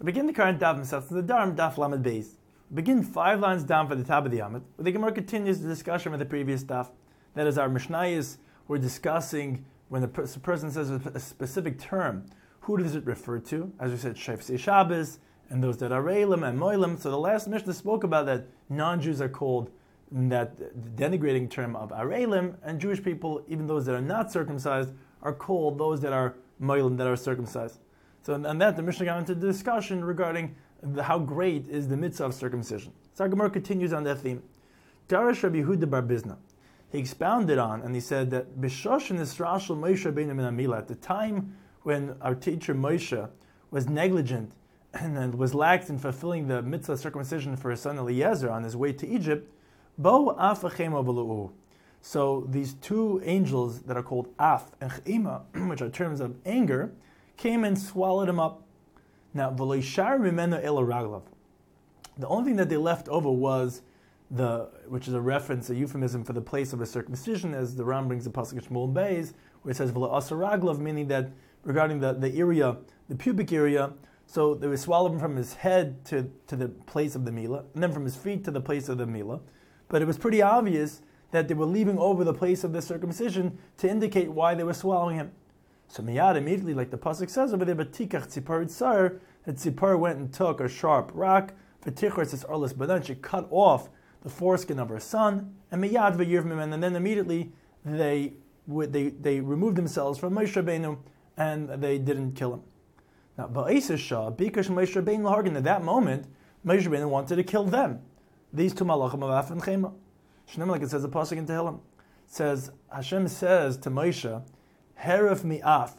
Begin the current daf Masechtas Nedarim, daf Lamed Beis. Begin 5 lines down for the top of the Amud, where the Gemara continues the discussion with the previous daf. That is, our Mishnayos were discussing when the person says a specific term, who does it refer to? As we said, Shofsei Shabbos, and those that are Reilim and Moilim. So the last Mishnah spoke about that non-Jews are called that denigrating term of Areilim, and Jewish people, even those that are not circumcised, are called those that are Moilim, that are circumcised. So on that, the Mishnah got into the discussion regarding how great is the mitzvah of circumcision. So our Gemara continues on that theme. Darash Rabbi Yehuda bar Bizna. He expounded on, and he said that B'shoshen Yisrashel Moshe Rabbeinu min Amila, at the time when our teacher Moshe was negligent and was lax in fulfilling the mitzvah of circumcision for his son Eliezer on his way to Egypt, Bo Af Achema B'lu'u. So these two angels that are called Af and Chema, which are terms of anger, came and swallowed him up. Now, V'lo yishar mimeno ela raglav. The only thing that they left over was which is a reference, a euphemism for the place of a circumcision, as the Ram brings the pasuk of Shmuel Beis, where it says V'lo asa raglav, meaning that regarding the area, the pubic area, so they were swallowed from his head to the place of the milah, and then from his feet to the place of the milah. But it was pretty obvious that they were leaving over the place of the circumcision to indicate why they were swallowing him. So miyad, immediately, like the pasuk says over there, "Batikach tzipar tsar," that Tzipar went and took a sharp rock, v'tichor says arlis badan, she cut off the foreskin of her son, and miyad v'yirvim, and then immediately they removed themselves from Moshe Rabbeinu and they didn't kill him. Now, ba'eses shah bikash Moshe Rabbeinu lahargin. At that moment, Moshe Rabbeinu wanted to kill them. These two malachim of Af and Chema. Shneim, like it says the pasuk in Tehillim, says Hashem says to Moshe, Heref mi Af,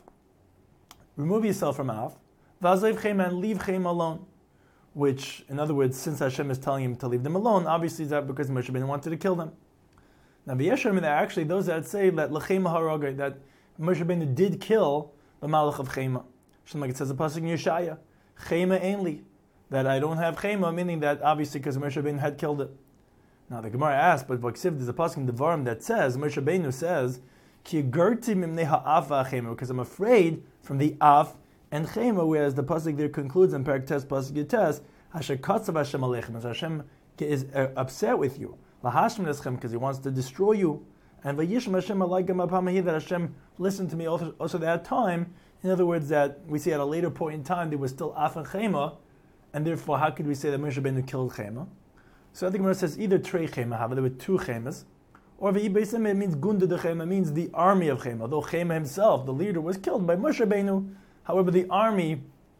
remove yourself from Af, v'azev Chema, and leave Chema alone. Which, in other words, since Hashem is telling him to leave them alone, obviously is that because Moshe Rabbeinu wanted to kill them. Now, v'yeshem, there are actually those that say that l'chema haragay, that Moshe Rabbeinu did kill the malach of Chema. Shneim, like it says the pasuk in Yeshaya, Chema ainli, that I don't have Chema, meaning that obviously because Moshe Rabbeinu had killed it. Now the Gemara asks, but there's a pasuk in Devarim that says, Moshe Rabbeinu says, Ki gerti mimnei ha'af v'achema, because I'm afraid from the af and chema, whereas the pasuk there concludes in Perek Tes pasuk Yites, Hashem katzav Hashem aleichem, as Hashem is upset with you, lahashim leschem, because He wants to destroy you, and vayishma Hashem alaygam apamahi, that Hashem listened to me also that time. In other words, that we see at a later point in time there was still af and chema, and therefore how could we say that Moshe Rabbeinu killed chema? So I think Gemara says either trei chema, there were two chemas, or v'ibeisim, it means gunda de chema, means the army of chema. Though chema himself, the leader, was killed by Moshe Rabbeinu, however, the army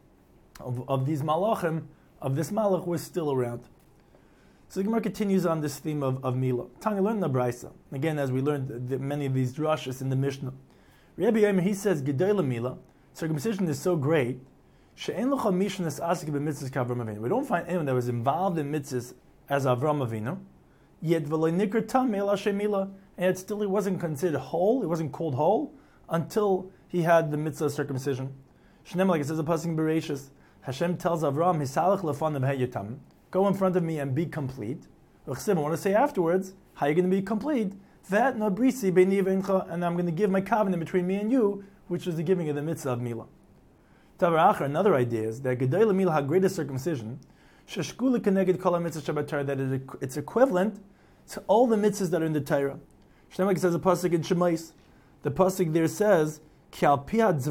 of these malachim, of this malach, was still around. So the Gemara continues on this theme of Mila. Tanya learned the Braisa. Again, as we learned many of these drashas in the Mishnah. Rabbi Yomer, he says, Gedei Mila, circumcision is so great, she'en locha mishnas asik b'mitzvahs k'Avram Avinu. We don't find anyone that was involved in mitzvahs as Avram Avinu, yet v'lo nikr tam el Hashem Mila, and yet still he wasn't considered whole, he wasn't called whole, until he had the mitzvah of circumcision. Shneim, like it says in Pasuk Bereshis, Hashem tells Avram, Hisalach lefanim heyatam, go in front of me and be complete. I want to say afterwards, how are you going to be complete? That no brisi beini v'incha, and I'm going to give my covenant between me and you, which is the giving of the mitzvah of Mila. Tavar Acher, another idea is that Gedei Mila, how great is circumcision, sheshkula keneged kol mitzvah Shabbat Torah, that it's equivalent to all the mitzvahs that are in the Torah. Shneim, like it says a pasuk in Shemais, the pasuk there says, because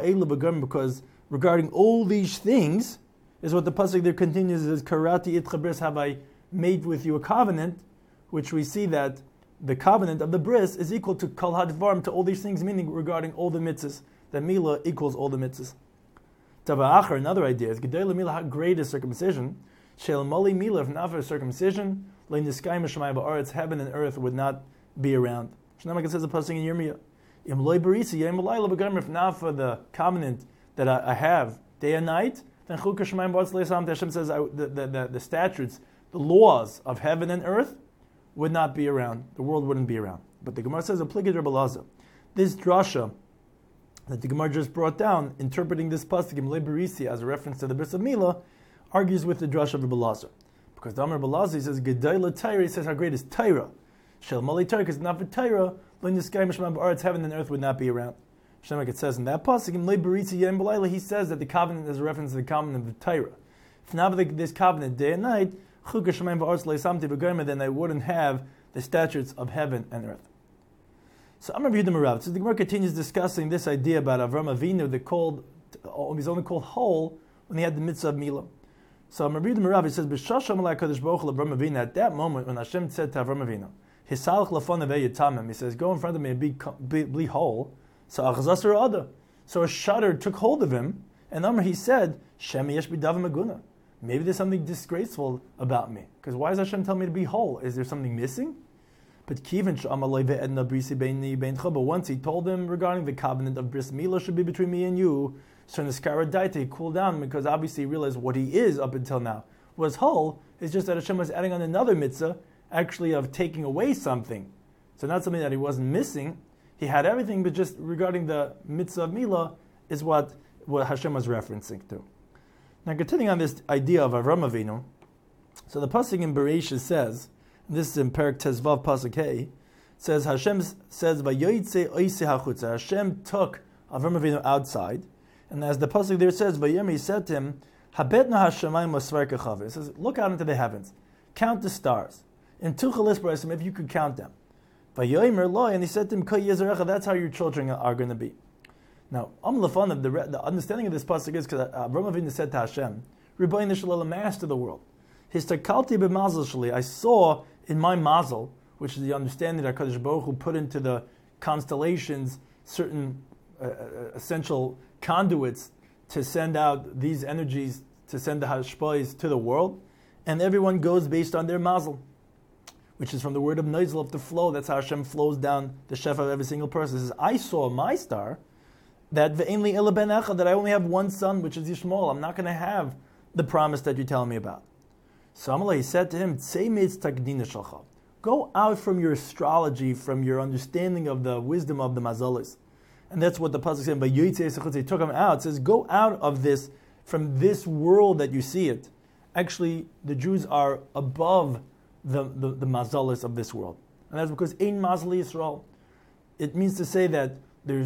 regarding all these things, is what the pasuk there continues is karati itcha bris, have I made with you a covenant, which we see that the covenant of the bris is equal to kol hadvarim, to all these things, meaning regarding all the mitzvahs, that Mila equals all the mitzvahs. Tava Acher, another idea is Gedei Mila, how great is circumcision? Shel mali Mila, if not for circumcision, lein the sky m'shamayim ba'aretz, heaven and earth would not be around. Shnei, like it says the pasuk in Yirmiyah, if not for the covenant that I have day and night, then Hashem says the statutes, the laws of heaven and earth would not be around. The world wouldn't be around. But the Gemara says, this drasha that the Gemara just brought down, interpreting this pasuk as a reference to the bris of Mila, argues with the drasha of Rebbe Lazar. Because the Amar Rebbe Lazar says, Gedei l'Torah, he says how great is Torah. Shel mali Torah, because not for Torah, when the sky heaven and earth would not be around. Hashem, like it says in that pasuk, in Lei Beritzi Yom B'Layla, he says that the covenant is a reference to the covenant of the Torah. If not this covenant day and night, then they wouldn't have the statutes of heaven and earth. So Amar Yehuda Merav. So the Gemara continues discussing this idea about Avram Avinu. He's only called whole when he had the mitzvah of Milah. So Amar Yehuda Merav, he says, B'shasham alai Kadosh Baruch Hu Avram Avinu. At that moment when Hashem said to Avram Avinu, Hisalach lafanav eyitamim, he says, go in front of me and be whole. So Achzasar Ada. So a shudder took hold of him, and Amar, he said, Shemi yesh b'dav maguna. Maybe there's something disgraceful about me. Because why does Hashem tell me to be whole? Is there something missing? But once he told him regarding the covenant of Bris Milah should be between me and you, so Niskara Daita, he cooled down because obviously he realized what he is up until now was whole. It's just that Hashem was adding on another mitzvah, actually of taking away something. So not something that he wasn't missing. He had everything, but just regarding the mitzvah of Milah is what Hashem was referencing to. Now, continuing on this idea of Avram Avinu, so the pasuk in Bereshit says, and this is in Perek Tezvav pasuk Hey, says Hashem says Vayoyitze Oise Hachutza. Hashem took Avram Avinu outside, and as the pasuk there says, Vayom, he said to him, Habetna Hashemayim Osvar Kechav. It says, look out into the heavens, count the stars. In Tuchalis Barasim, if you could count them. Vayomer Lo, and he said to him, Ko Yezerecha, that's how your children are going to be. Now, the understanding of this pasuk is because Avram Avinu said to Hashem, Rebbeinu Shalom, master the world. His takalti b'mazel shali, I saw in my mazel, which is the understanding that HaKadosh Baruch Hu put into the constellations certain essential conduits to send out these energies, to send the hashpais to the world, and everyone goes based on their mazel, which is from the word of noizl, of the flow. That's how Hashem flows down the shefa of every single person. It says, I saw my star, that ve'enli ela ben echad, that I only have one son, which is Yishmael. I'm not going to have the promise that you're telling me about. So Amalei, he said to him, go out from your astrology, from your understanding of the wisdom of the mazalis. And that's what the pasuk said, but he took him out. It says, go out of this, from this world that you see it. Actually, the Jews are above the mazalis of this world. And that's because ein mazal Yisrael. It means to say that that's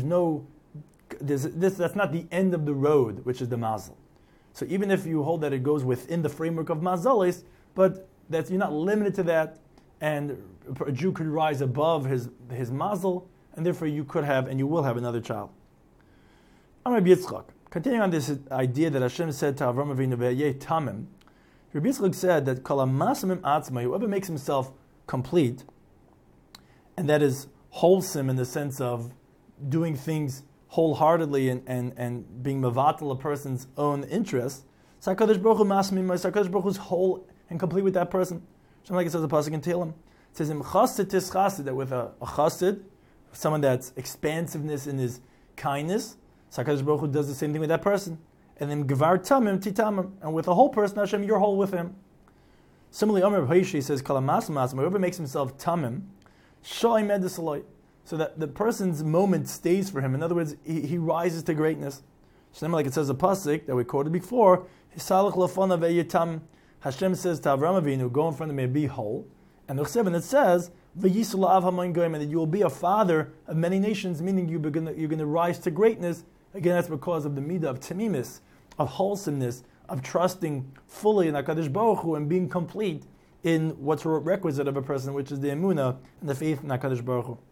not the end of the road, which is the mazal. So even if you hold that it goes within the framework of mazalis, but that you're not limited to that, and a Jew could rise above his mazal, and therefore you could have and you will have another child. Rabbi Yitzchak, continuing on this idea that Hashem said to Avram Avinu ve'yeh tamim, Rabbi Yitzchak said that kol hamasamim atzma, whoever makes himself complete, and that is wholesome in the sense of doing things wholeheartedly and being mavatal a person's own interests, so HaKadosh Baruch Hu masmim, HaKadosh Baruch Hu is whole and complete with that person. Like it says the pasuk in Tehillim, it says, that with a chassid, someone that's expansiveness in his kindness, so HaKadosh Baruch Hu does the same thing with that person. And then Gevar Tamim, Titamim, and with a whole person, Hashem, you're whole with him. Similarly, Omer Haishi says, whoever makes himself Tamim, Shoy Medesaloi, so that the person's moment stays for him. In other words, he rises to greatness. Like it says the pasuk that we quoted before, Hisalach lafanav eyitam. Hashem says to Avram Avinu, go in front of me and be whole. And it says, V'yisul la'av hamoin goyim, and that you will be a father of many nations, meaning you're going to rise to greatness. Again, that's because of the midah of tamimis, of wholesomeness, of trusting fully in HaKadosh Baruch Hu and being complete in what's requisite of a person, which is the emunah and the faith in HaKadosh Baruch Hu.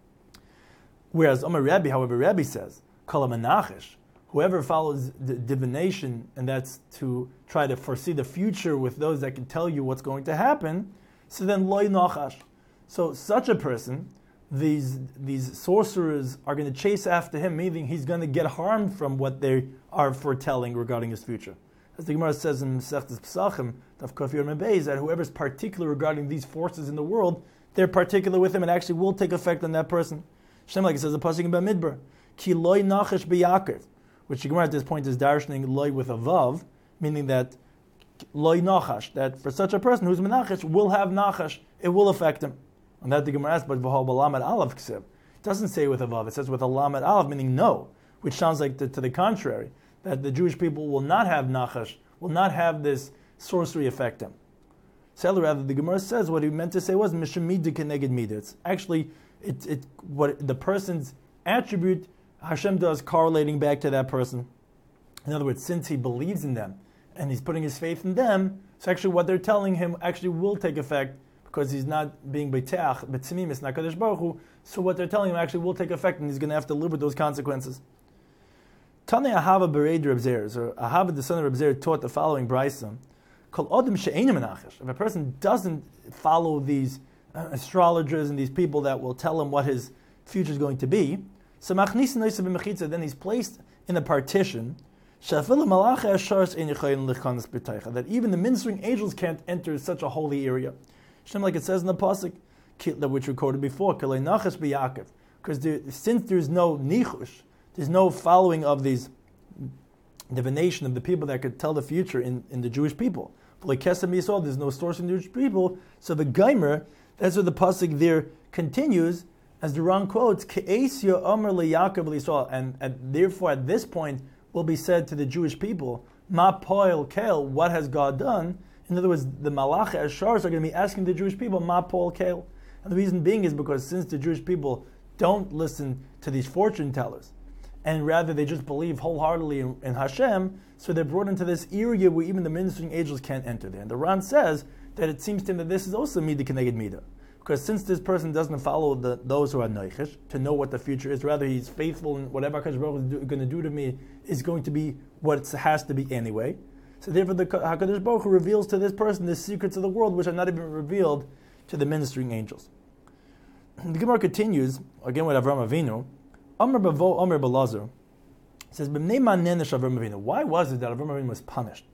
Whereas Omer Rabbi, however, Rabbi says, Kol HaMenachesh, whoever follows the divination, and that's to try to foresee the future with those that can tell you what's going to happen, so then loy nachash. So such a person, these sorcerers are going to chase after him, meaning he's going to get harmed from what they are foretelling regarding his future. As the Gemara says in Masechtas Pesachim, Daf Kaf Yud Mem Beis, that whoever's particular regarding these forces in the world, they're particular with him and actually will take effect on that person. Shem, like it says the pasuk in Bamidbar, Ki loy nachash b'Yaakov, which the Gemara at this point is darshaning loy with a vav, meaning that loy nachash, that for such a person who's menachash will have nachash, it will affect him. And that the Gemara asks, but v'ho b'lam at alav ksiv. It doesn't say with a vav, it says with a lam at alav, meaning no, which sounds like to the contrary, that the Jewish people will not have nachash, will not have this sorcery affect them. So rather, the Gemara says what he meant to say was mishemida keneged mida. It's actually what the person's attribute Hashem does correlating back to that person. In other words, since he believes in them and he's putting his faith in them, so actually what they're telling him actually will take effect because he's not being beteach, betzimimis, not Kadosh Baruch Hu. So what they're telling him actually will take effect and he's going to have to live with those consequences. Tanei Ahava Bereid Reb Zer, or Ahava the son of Reb Zer, taught the following brayso: Kol Adam she'einu menachesh. If a person doesn't follow these astrologers and these people that will tell him what his future is going to be, so machnisin noisa b'mechitza, then he's placed in a partition. That even the ministering angels can't enter such a holy area. Like it says in the pasuk, which we quoted before, because since there's no nichush, there's no following of these divination of the people that could tell the future in the Jewish people. There's no source in the Jewish people, so the Geimer, that's what the pasuk there continues, as the Ran quotes, and therefore at this point will be said to the Jewish people, Ma poel kel, what has God done? In other words, the Malach Ashars are going to be asking the Jewish people, Ma poel kel. And the reason being is because since the Jewish people don't listen to these fortune tellers, and rather they just believe wholeheartedly in Hashem, so they're brought into this area where even the ministering angels can't enter there. And the Ran says that it seems to him that this is also Midah Keneged Midah. Because since this person doesn't follow those who are Neichesh, to know what the future is, rather he's faithful in whatever HaKadosh Baruch Hu is going to do to me is going to be what it has to be anyway. So therefore the HaKadosh Baruch Hu reveals to this person the secrets of the world which are not even revealed to the ministering angels. The Gemara continues, again with Avraham Avinu, Amr Bavo, Amr Belazar, says, why was it that Avraham Avinu was punished?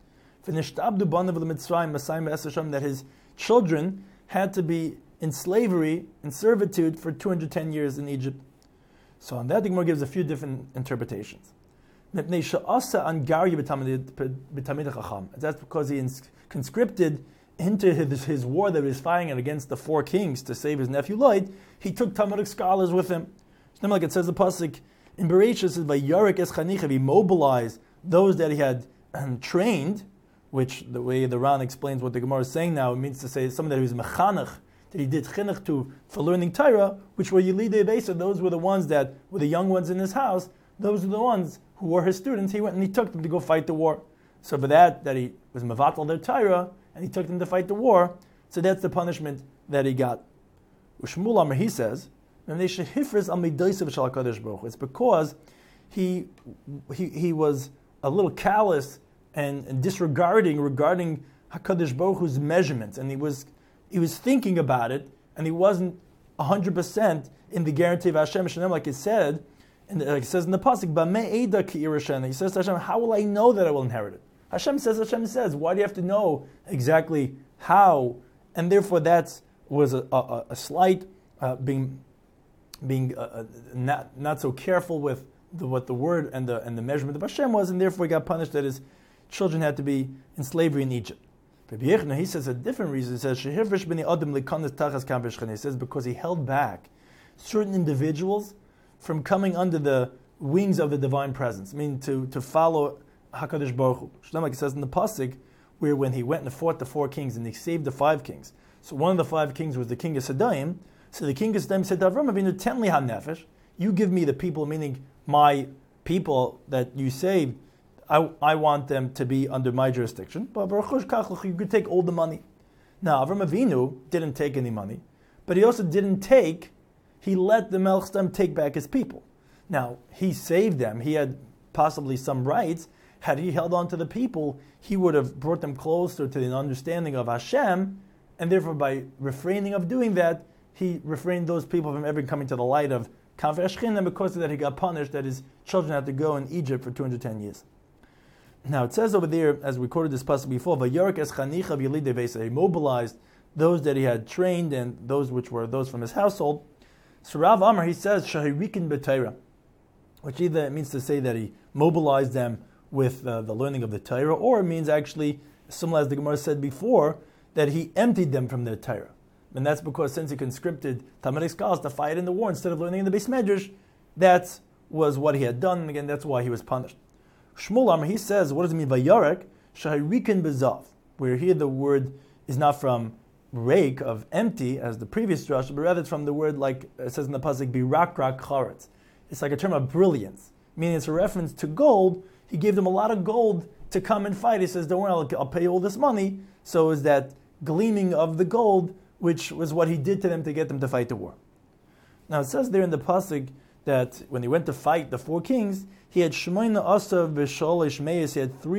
That his children had to be in slavery, in servitude for 210 years in Egypt. So on that, the Gemara gives a few different interpretations. That's because he conscripted into his war that he was fighting against the four kings to save his nephew Lloyd. He took Talmudic scholars with him. So like it says the pasuk in Bereshit, it says, by Yarek es Chanicha, he mobilized those that he had trained, which the way the Ran explains what the Gemara is saying now, it means to say someone that he was mechanech, that he did chinuch to for learning Torah, which were Yelidei Beis, those were the ones that were the young ones in his house. Those were the ones who were his students. He went and he took them to go fight the war. So for that he was mevatel their Torah, and he took them to fight the war. So that's the punishment that he got. Ushmul Amar, he says, it's because he was a little callous and disregarding regarding HaKadosh Baruch Hu's measurements, and he was thinking about it, and he wasn't 100% in the guarantee of Hashem Shalom, like it said, and like it says in the pasuk, he says to Hashem, how will I know that I will inherit it? Hashem says, why do you have to know exactly how? And therefore that was a slight being not so careful with what the word and the measurement of Hashem was, and therefore he got punished that his children had to be in slavery in Egypt. He says a different reason. He says, he says because he held back certain individuals from coming under the wings of the divine presence, meaning to follow HaKadosh Baruch Hu. Like it says in the pasuk, where when he went and fought the four kings and he saved the five kings. So one of the five kings was the king of Sodom. So the king of Sodom said to Avram Avinu, "Ten li hanefesh, you give me the people, meaning my people that you saved. I want them to be under my jurisdiction. But you could take all the money." Now Avram Avinu didn't take any money, but he also he let the Melech Sodom take back his people. Now he saved them. He had possibly some rights. Had he held on to the people, he would have brought them closer to the understanding of Hashem, and therefore by refraining of doing that, he refrained those people from ever coming to the light of Kaveh Shechin, and because of that he got punished that his children had to go in Egypt for 210 years. Now it says over there, as we quoted this passage before, Vayarik es Chanicha v'Yelidei Beis, he mobilized those that he had trained and those which were those from his household. So Rav Amar, he says, Shahirikin b'Torah, which either means to say that he mobilized them with the learning of the Torah, or it means actually, similar as the Gemara said before, that he emptied them from their Torah. And that's because since he conscripted Talmudic scholars to fight in the war instead of learning in the Beis Medrash, that was what he had done, and again, that's why he was punished. Shmuel Amar, he says, what does it mean by Yarek? Shahirikin bezav, where here the word is not from rake, of empty, as the previous drush, but rather it's from the word, like it says in the pasuk, birak rak charetz. It's like a term of brilliance, meaning it's a reference to gold. He gave them a lot of gold to come and fight. He says, don't worry, I'll pay you all this money. So is that gleaming of the gold, which was what he did to them to get them to fight the war. Now it says there in the pasuk that when he went to fight the 4 kings, he had Shemaina Asav B'Sholish Meis, he had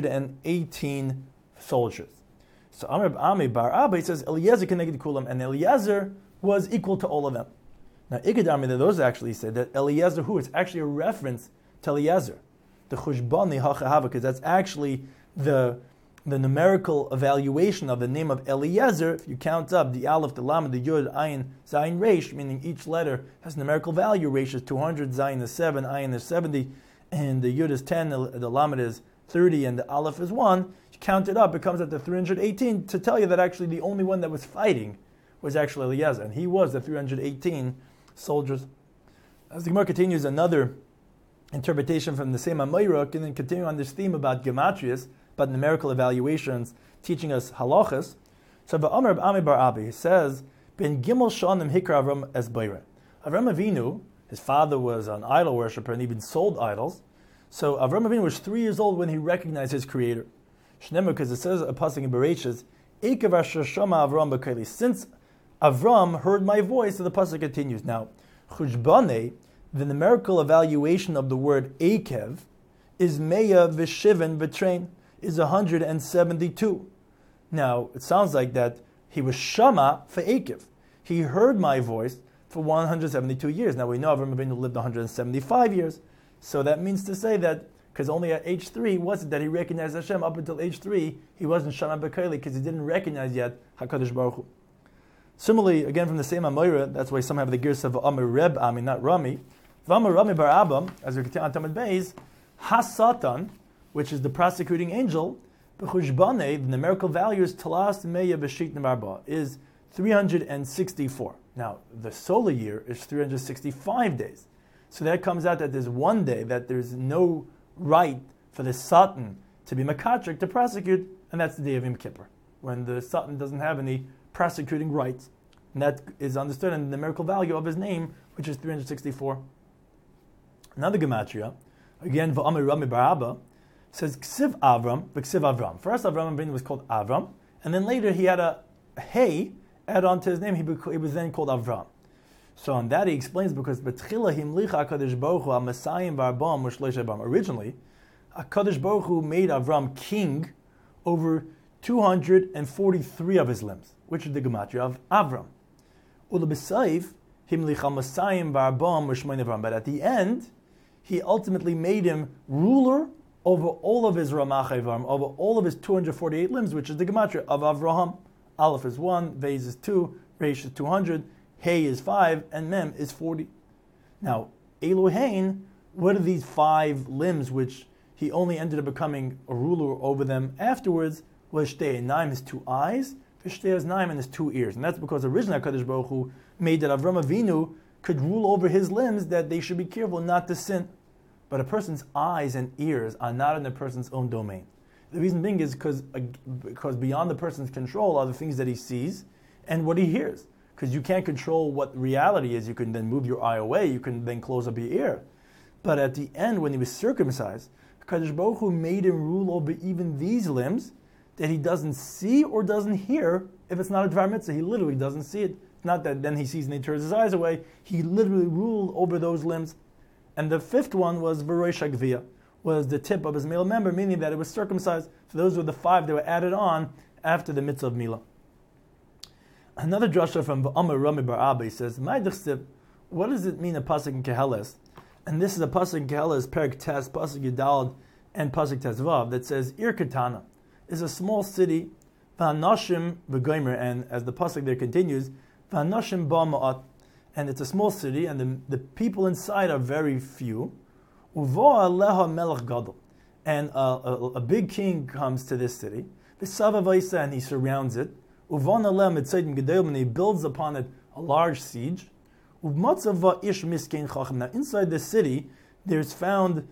318 soldiers. So Amr Ami Bar Abba, he says, Eliezer connected Kulam, and Eliezer was equal to all of them. Now Ikadami, those actually said that Eliezer, who is actually a reference to Eliezer, the Chushbani HaChahava, because that's actually the numerical evaluation of the name of Eliezer. If you count up the Aleph, the Lamed, the Yud, Ayin, Zayin, Reish, meaning each letter has numerical value. Reish is 200, Zayin is 7, Ayin is 70, and the Yud is 10, the Lamed is 30, and the Aleph is 1. You count it up, it comes up to 318 to tell you that actually the only one that was fighting was actually Eliezer, and he was the 318 soldiers. As the Gemara continues, another interpretation from the same Amayra, and then continue on this theme about gematrias, about numerical evaluations, teaching us halachas. So Amr Ami Bar Abi says, Ben Gimel Shanim Hikra Avram as Bayra. Avram Avinu, his father was an idol worshiper and even sold idols. So Avram Avinu was 3 years old when he recognized his creator. Shnemer, because it says a pasuk in Bereshis, Eikav Asher Shama Avram B'Keli. Since Avram heard my voice, so the pasuk continues. Now, Chushbane, the numerical evaluation of the word Eikev, is Meya V'Shivan V'Train, is 172. Now, it sounds like that he was Shama for Eikev. He heard my voice for 172 years. Now, we know Avram Avinu lived 175 years. So that means to say that, because only at age 3 was it that he recognized Hashem. Up until age 3, he wasn't Shama B'Keli because he didn't recognize yet HaKadosh Baruch Hu. Similarly, again from the same Amoira, that's why some have the gears of Amr Reb Ami, not Rami. V'Amr Rami Bar Abba, as we continue on Tamid Beis, Has-Satan, which is the prosecuting angel, B'Chushbane, the numerical value is Talas Meya B'Shit Nemarba, is 364. Now, the solar year is 365 days. So that comes out that there's one day that there's no right for the Satan to be Makatrik, to prosecute, and that's the day of Yom Kippur, when the Satan doesn't have any prosecuting rights. And that is understood in the numerical value of his name, which is 364. Another gematria, again, V'Amir Rami Bar Abba, says Ksiv Avram, V'Ksiv Avram. First, Avram Avinu was called Avram, and then later he had a hey add on to his name. He was then called Avram. So on that he explains because B'Tchila Himlicha HaKadosh Baruch Hu HaMasayim V'Arbam U'Shleish Arbam. Originally, HaKadosh Baruch Hu made Avram king over 243 of his limbs, which is the gematria of Avram. Ulab'Sayif Himlicha Masayim V'Arbam U'Shmein Avram. But at the end, he ultimately made him ruler over all of his Ramach Avram, over all of his 248 limbs, which is the gematria of Avraham. Aleph is 1, Vez is 2, Reish is 200, Hey is 5, and Mem is 40. Now, Elohein, what are these 5 limbs which he only ended up becoming a ruler over them afterwards? Was Shtei Naim, his 2 eyes, Shtei Naim, and his 2 ears. And that's because originally HaKadosh Baruch Hu made that Avram Avinu could rule over his limbs, that they should be careful not to sin. But a person's eyes and ears are not in a person's own domain. The reason being is because beyond the person's control are the things that he sees and what he hears. Because you can't control what reality is. You can then move your eye away. You can then close up your ear. But at the end, when he was circumcised, HaKadosh Baruch Hu made him rule over even these limbs that he doesn't see or doesn't hear if it's not a Dvar Mitzvah. He literally doesn't see it. It's not that then he sees and he turns his eyes away. He literally ruled over those limbs. And the 5th one was V'Rosh HaGviyah, was the tip of his male member, meaning that it was circumcised. So those were the 5 that were added on after the mitzvah of Milah. Another drasha from Amr Rami Bar Abba says, what does it mean a pasuk in Keheles? And this is a pasuk in Keheles, Perek Tes, pasuk Yudalad, and pasuk Tes Vav, that says, Ir Katana is a small city, V'Hanashim V'Gomer, and as the pasuk there continues, V'Hanashim Ba'ma'at, and it's a small city, and the people inside are very few. Uvo Aleha Melech Gadol, and a big king comes to this city. V'Sava Vaisa, and he surrounds it. Uvon Aleh Mitzaydim Gedolim, and he builds upon it a large siege. Uvmatzava Ish Miskein Chacham. Now inside the city, there's found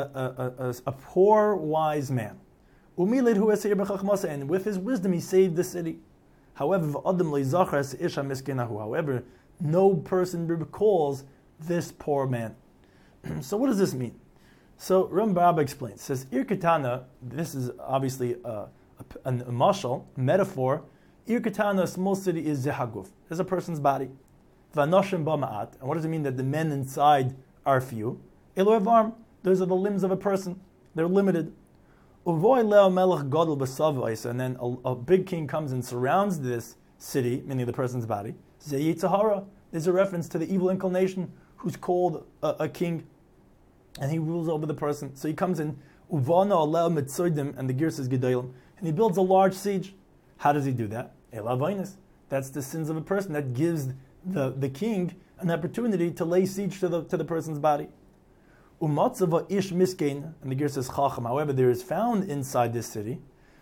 a poor wise man. Umilid Hu Esir B'Chachmasa, and with his wisdom he saved the city. However, V'Adam Leizachar Isha Miskeinahu. However, no person recalls this poor man. So what does this mean? So Rambam explains, says, Ir Katana, this is obviously a mashal, metaphor. Ir Katana, a small city, is Zehaguf. There's a person's body. Vanoshim ba'ma'at. And what does it mean that the men inside are few? Elu Evarm, those are the limbs of a person. They're limited. Uvoy leo melech gadol b'savos, and then a big king comes and surrounds this city, meaning the person's body. Zeh Yitzhahara. There's a reference to the evil inclination who's called a king, and he rules over the person. So he comes in, Uvana alel mitzoidim, and the gear says gedolim, and he builds a large siege. How does he do that? Elavainis. That's the sins of a person. That gives the king an opportunity to lay siege to the person's body. Umatzava ish miskein, and the gear says chacham. However, there is found inside this city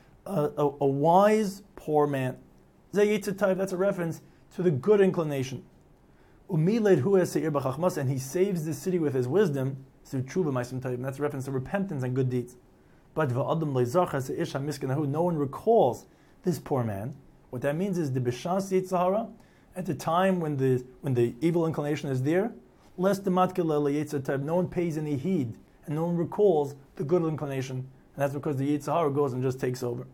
a wise poor man. That's a reference to the good inclination. Umiled hu eseir b'chachmas, and he saves the city with his wisdom. So tshuva ma'asim tovim. That's a reference to repentance and good deeds. But va'adam leizachar se'ish hamiskinahu. No one recalls this poor man. What that means is the b'shas yitzhahara, at the time when the evil inclination is there, less the matkele leyitzah. No one pays any heed, and no one recalls the good inclination, and that's because the yitzhahara goes and just takes over.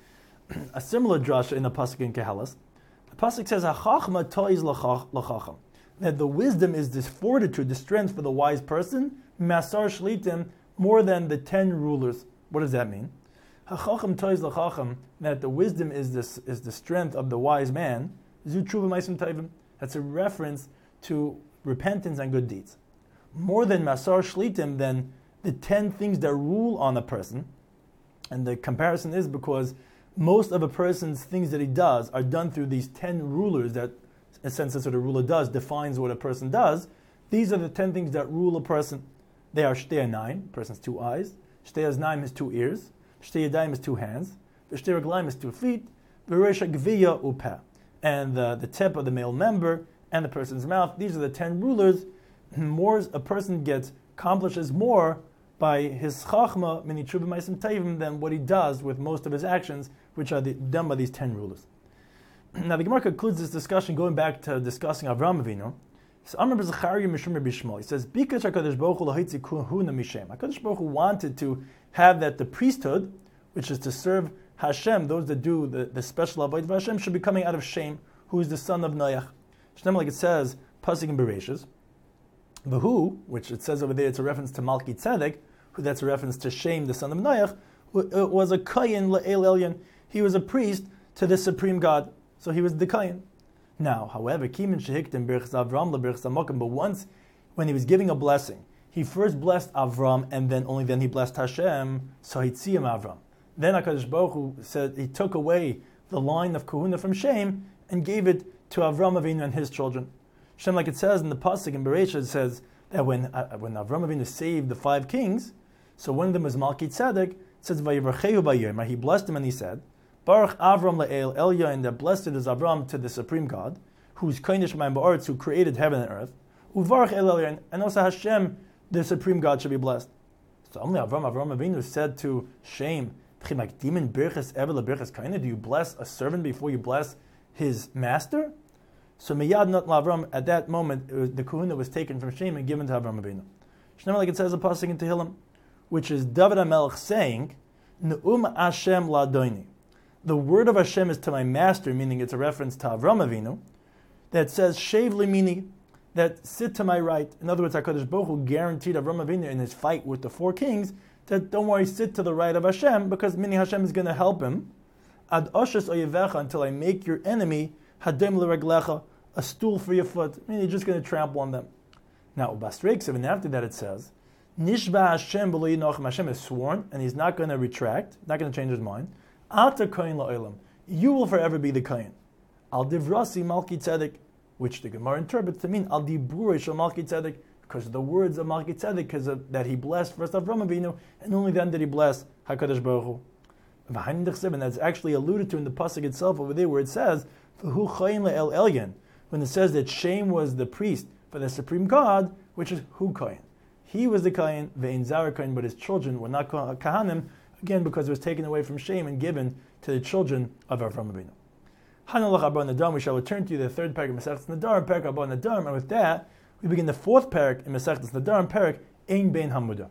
A similar drasha in the pasuk in Kehalas. The pasuk says, "Hachachma toiz lachacham," that the wisdom is this fortitude, the strength for the wise person, masar shlitim, more than the 10 rulers. What does that mean? Hachacham toiz lachacham, that the wisdom is the strength of the wise man. Zu tshuva ma'asim tovim. That's a reference to repentance and good deeds. More than masar shlitim, than the 10 things that rule on a person. And the comparison is because most of a person's things that he does are done through these 10 rulers that, in a sense, that's what a ruler does, defines what a person does. These are the 10 things that rule a person. They are shtei anayim, person's 2 eyes. Shtei aznayim is 2 ears. Shtei yadayim is 2 hands. Shtei raglayim is 2 feet. V'resha gviya upeh. And the tip of the male member and the person's mouth. These are the 10 rulers. More a person accomplishes more by his chachma, meaning tshuva ma'asim tovim, than what he does with most of his actions, which are done by these 10 rulers. Now the Gemara concludes this discussion going back to discussing Avraham Avinu. So Amar b'Zachariah mishum b'Shmuel. He says, "Bikash Hakadosh Baruch Hu lahitzi kuhuna mishem." Hakadosh Baruch Hu wanted to have that the priesthood, which is to serve Hashem, those that do the special avodah of Hashem, should be coming out of Shem, who is the son of Noach. Shem, like it says, pasuk in Bereshis. The who, which it says over there, it's a reference to Malki Tzedek, who that's a reference to Shem, the son of Noach, was a kayin le'el elyon. He was a priest to the supreme God, so he was the kayin. Now, however, kimin shehiktim birchas Avram le'birchas Hamokim, but once, when he was giving a blessing, he first blessed Avram, and then only then he blessed Hashem, so hitziyim Avram. Then HaKadosh Baruch Hu said he took away the line of kahuna from Shem and gave it to Avram Avinu and his children. Shem, like it says in the pasuk in Bereshit, it says that when Avram Avinu saved the 5 kings, so one of them was Malki Tzedek. It says Vayivarchehu b'yom. He blessed him and he said, Baruch Avram le'el elyon, that blessed is Avram to the supreme God, who's koinish mayim ba'aretz, who created heaven and earth. Uvarach el elyon, and also Hashem, the supreme God, should be blessed. So only Avram Avinu said to Shem, do you bless a servant before you bless his master? So miyad not Avram, at that moment, the kahuna was taken from Shem and given to Avram Avinu. Shnei, like it says a pasuk in Tehillim, which is David HaMelech saying, Ne'um Hashem la'adoni. The word of Hashem is to my master, meaning it's a reference to Avram Avinu, that says, Shev limini, that sit to my right. In other words, HaKadosh Baruch Hu guaranteed Avram Avinu in his fight with the 4 kings, that don't worry, sit to the right of Hashem, because meaning Hashem is going to help him. Ad oshes oyevecha, until I make your enemy, hadem l'reglecha, a stool for your foot. I mean, you're just going to trample on them. Now, Ubastreiksev, and after that it says, Nishba Hashem b'lo yinochem, Hashem is sworn, and he's not going to retract, not going to change his mind. Ata kohen la'olam, you will forever be the kohen. Al divrasi Malki Tzedek, which the Gemara interprets to mean Al dibure shel Malki Tzedek, because of the words of Malki Tzedek, because that he blessed first Avram Avinu, and only then did he bless HaKadosh Baruch Hu. And that's actually alluded to in the pasuk itself over there, where it says, V'hu chayin le'el elyon, when it says that Shem was the priest for the supreme God, which is Hu Kohen. He was the Kohen, Ve'in Zara Kohen, but his children were not Kahanim, again because it was taken away from Shem and given to the children of Avram Avinu. Hanalach Abba Nadam, we shall return to the 3rd parak in Masechtas Nedarim, parak Abba Nadam, and with that, we begin the 4th parak in Masechtas Nedarim, parak ein bein hamuda.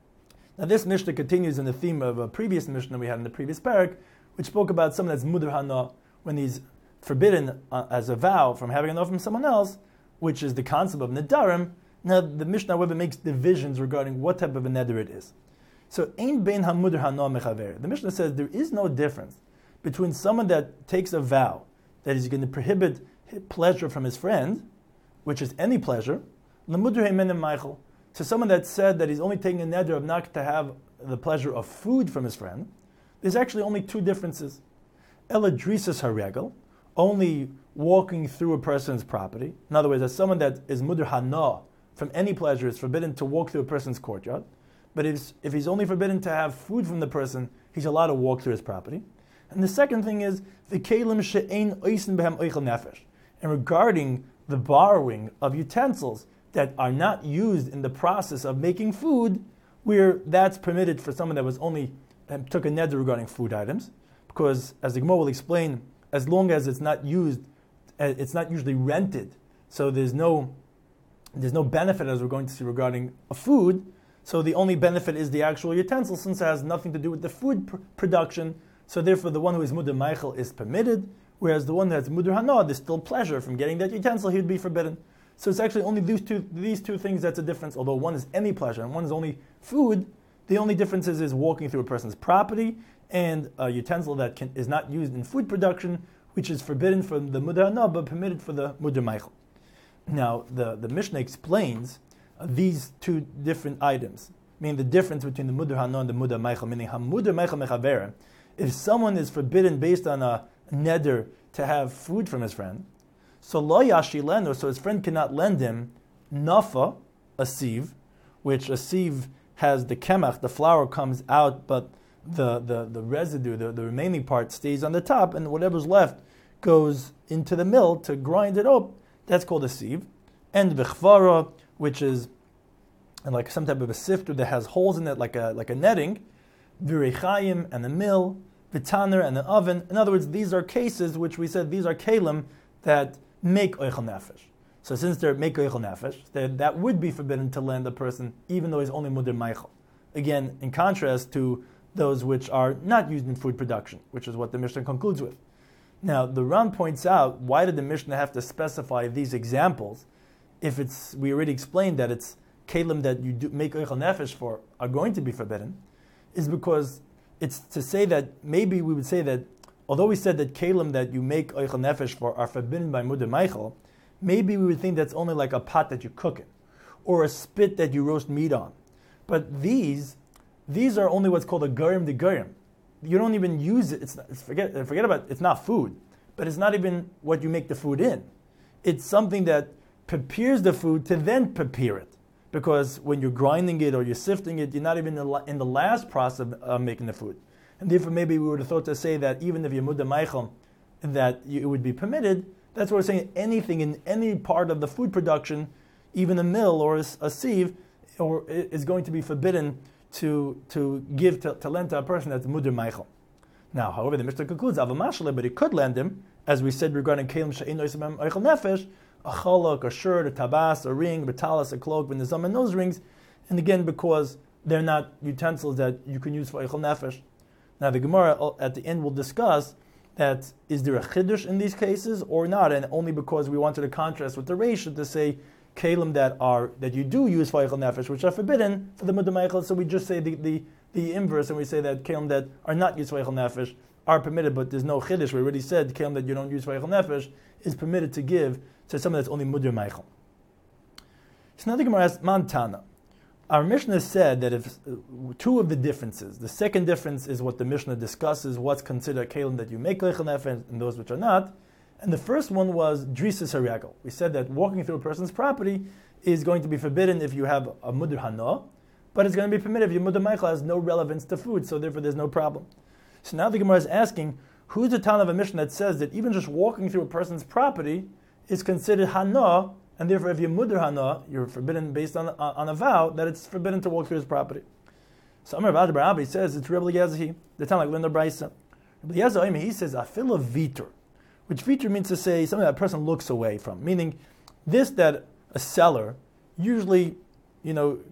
Now this Mishnah continues in the theme of a previous Mishnah we had in the previous parak, which spoke about someone that's mudar hana when he's forbidden as a vow from having an oath from someone else, which is the concept of nedarim. Now the Mishnah, however, makes divisions regarding what type of a neder it is. So ein bein hamudar hana mechaver. The Mishnah says there is no difference between someone that takes a vow that he's going to prohibit pleasure from his friend, which is any pleasure, lemudar heimenim meichel, to someone that said that he's only taking a neder of not to have the pleasure of food from his friend. There's actually only two differences. Ela drisas haregel, only walking through a person's property. In other words, as someone that is mudar hana from any pleasure is forbidden to walk through a person's courtyard. But if he's only forbidden to have food from the person, he's allowed to walk through his property. And the second thing is the kelim she'ein oisen behem oichel nefesh. And regarding the borrowing of utensils that are not used in the process of making food, where that's permitted for someone that was only took a neder regarding food items, because as the Gemara will explain, as long as it's not used, it's not usually rented, so there's no benefit, as we're going to see, regarding a food. So the only benefit is the actual utensil, since it has nothing to do with the food production. So therefore, the one who is mudar meichel is permitted, whereas the one that's mudar hana, there's still pleasure from getting that utensil, he would be forbidden. So it's actually only these two things that's a difference. Although one is any pleasure and one is only food, the only difference is walking through a person's property and a utensil that is not used in food production, which is forbidden for the mudar hana but permitted for the mudar meichel. Now the Mishnah explains these two different items, meaning the difference between the mudar hana and the mudar meichel, meaning hamudar meichel mechavera. If someone is forbidden based on a neder to have food from his friend, so lo yashilenu, so his friend cannot lend him nafa, a sieve, which a sieve has the kemach, the flour comes out, but the residue, the remaining part stays on the top, and whatever's left goes into the mill to grind it up. That's called a sieve. And v'chvara, which is like some type of a sifter that has holes in it, like a netting, v'reichayim, and a mill, v'taner, and an oven. In other words, these are cases which we said these are kelim that make oichel nefesh. So since they're make oichel nefesh, that would be forbidden to lend a person, even though he's only mudar meichel. Again, in contrast to those which are not used in food production, which is what the Mishnah concludes with. Now, the Ran points out, why did the Mishnah have to specify these examples if we already explained that it's kelim that you do make oichel nefesh for are going to be forbidden, is because it's to say that maybe we would say that although we said that kelim that you make oichel nefesh for are forbidden by mudar meichel, maybe we would think that's only like a pot that you cook in, or a spit that you roast meat on. But these are only what's called a garim de garim. You don't even use it. Forget about it. It's not food, but it's not even what you make the food in. It's something that prepares the food to then prepare it. Because when you're grinding it or you're sifting it, you're not even in the last process of making the food. And therefore, maybe we would have thought to say that even if you're mudar meichel, that it would be permitted. That's what we're saying. Anything in any part of the food production, even a mill or a sieve, is going to be forbidden to give to lend to a person that's mudar meichel. Now, however, the Mishnah concludes avamashale, but he could lend him, as we said regarding kelim she'ein oisem oichel nefesh, a chalak, a shirt, a tabas, a ring, a talis, a cloak, when there's some in those rings, and again because they're not utensils that you can use for oichel nefesh. Now, the Gemara at the end will discuss that is there a chiddush in these cases or not, and only because we wanted to contrast with the Reisha to say kelim that you do use for oichel nefesh, which are forbidden for the mudar meichel. So we just say the inverse, and we say that kelim that are not used for oichel nefesh are permitted, but there's no chiddush. We already said kelim that you don't use for oichel nefesh is permitted to give to someone that's only mudar meichel. So now the Gemara asks, Mantana. Our Mishnah said that if two of the differences, the second difference is what the Mishnah discusses, what's considered kelim that you make oichel nefesh and those which are not. And the first one was drisas haregel. We said that walking through a person's property is going to be forbidden if you have a mudar hana, but it's going to be permitted if your mudar meichel has no relevance to food, so therefore there's no problem. So now the Gemara is asking, who's the town of a Mishnah that says that even just walking through a person's property is considered hana, and therefore if you're mudar hana, you're forbidden based on a vow that it's forbidden to walk through his property. So Amar Rav Barabi says it's Rebbe Eliezer, the town like Linda Brisa. Rebbe Eliezer, he says afila vitur, which vitur means to say something that a person looks away from, meaning this that a seller usually,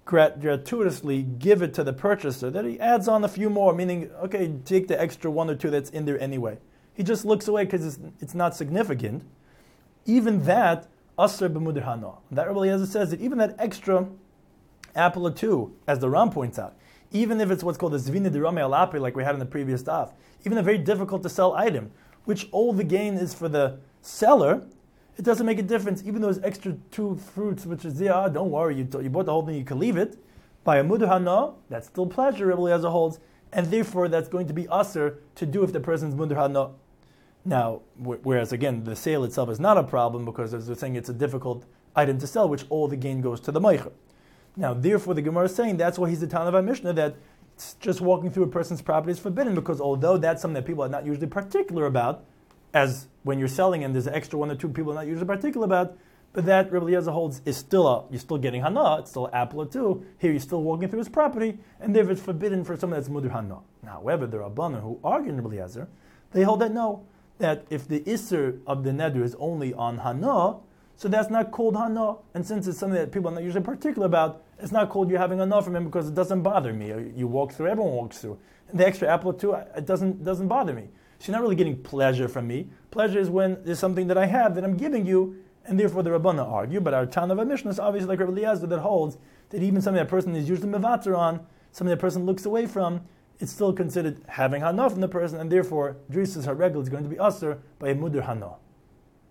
gratuitously give it to the purchaser, that he adds on a few more, meaning, okay, take the extra one or two that's in there anyway. He just looks away because it's not significant. Even that, Asr b'mudir hana. That Rabbi Eliezer says that even that extra apple or two, as the Ram points out, even if it's what's called a zvina dirame alapi, like we had in the previous daf, even a very difficult to sell item, which all the gain is for the seller, it doesn't make a difference. Even those extra two fruits, which is don't worry, you bought the whole thing, you can leave it. By a mudah hana, that's still pleasure, Rabbi Eliezer holds, and therefore that's going to be aser to do if the person's mudah hana. Now, whereas again, the sale itself is not a problem because as we're saying, it's a difficult item to sell, which all the gain goes to the meicher. Now, therefore, the Gemara is saying that's why he's the Tana of our Mishnah, that just walking through a person's property is forbidden, because although that's something that people are not usually particular about, as when you're selling and there's an extra one or two people are not usually particular about, but that Rabbi Eliezer holds is still you're still getting hana, it's still an apple or two. Here you're still walking through his property, and therefore it's forbidden for someone that's mudir hana. Now, however, the Rabbanan who argue in Rabbi Eliezer, they hold that no, that if the isser of the neder is only on hana, so that's not called hana, and since it's something that people are not usually particular about, it's not called you're having hana from him because it doesn't bother me. You walk through, everyone walks through. And the extra apple or two, it doesn't bother me. So you're not really getting pleasure from me. Pleasure is when there's something that I have that I'm giving you, and therefore the Rabbana argue. But our Tana of our Mishnah is obviously like Rabbi Eliezer that holds that even something that person is usually mevater on, something that person looks away from, it's still considered having hana from the person, and therefore Drisas Haregel is going to be aser by a mudir hana.